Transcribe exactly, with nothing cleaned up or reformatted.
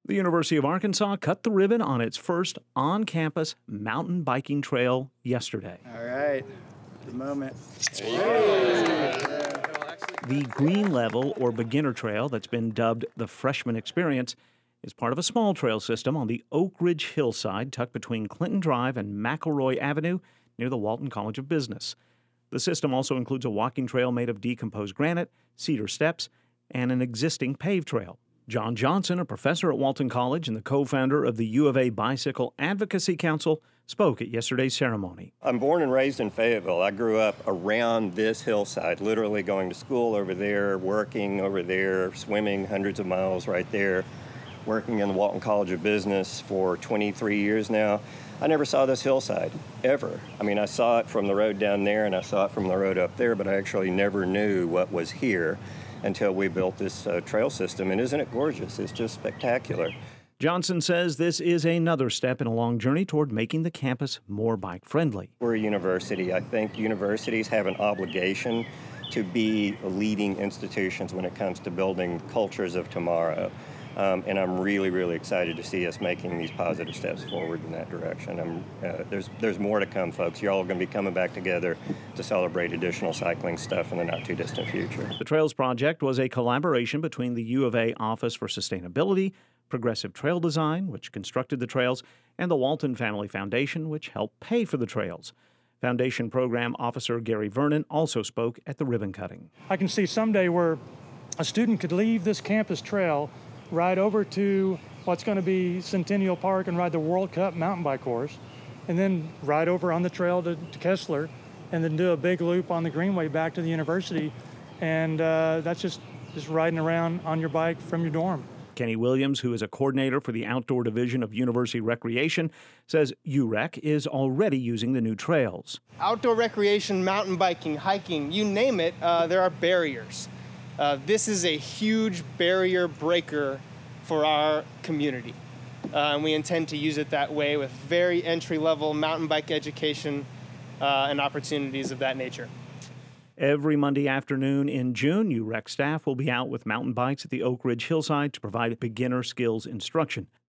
The University of Arkansas cut the ribbon on its first on-campus mountain biking trail yesterday. All right, the moment. The Green Level, or beginner trail that's been dubbed the Freshman Experience, is part of a small trail system on the Oak Ridge hillside tucked between Clinton Drive and McElroy Avenue near the Walton College of Business. The system also includes a walking trail made of decomposed granite, cedar steps, and an existing paved trail. John Johnson, a professor at Walton College and the co-founder of the U of A Bicycle Advocacy Council, spoke at yesterday's ceremony. I'm born and raised in Fayetteville. I grew up around this hillside, literally going to school over there, working over there, swimming hundreds of miles right there, working in the Walton College of Business for twenty-three years now. I never saw this hillside, ever. I mean, I saw it from the road down there and I saw it from the road up there, but I actually never knew what was here until we built this uh, trail system. And isn't it gorgeous? It's just spectacular. Johnson says this is another step in a long journey toward making the campus more bike-friendly. We're a university. I think universities have an obligation to be leading institutions when it comes to building cultures of tomorrow. Um, and I'm really, really excited to see us making these positive steps forward in that direction. I'm, uh, there's, there's more to come, folks. You're all going to be coming back together to celebrate additional cycling stuff in the not-too-distant future. The Trails Project was a collaboration between the U of A Office for Sustainability, Progressive Trail Design, which constructed the trails, and the Walton Family Foundation, which helped pay for the trails. Foundation Program Officer Gary Vernon also spoke at the ribbon cutting. I can see someday where a student could leave this campus trail, ride over to what's going to be Centennial Park and ride the World Cup mountain bike course, and then ride over on the trail to, to Kessler, and then do a big loop on the Greenway back to the university. And uh, that's just, just riding around on your bike from your dorm. Kenny Williams, who is a coordinator for the outdoor division of University Recreation, says U REC is already using the new trails. Outdoor recreation, mountain biking, hiking, you name it, uh, there are barriers. Uh, this is a huge barrier breaker for our community. Uh, and we intend to use it that way with very entry-level mountain bike education uh, and opportunities of that nature. Every Monday afternoon in June, U REC staff will be out with mountain bikes at the Oak Ridge hillside to provide beginner skills instruction.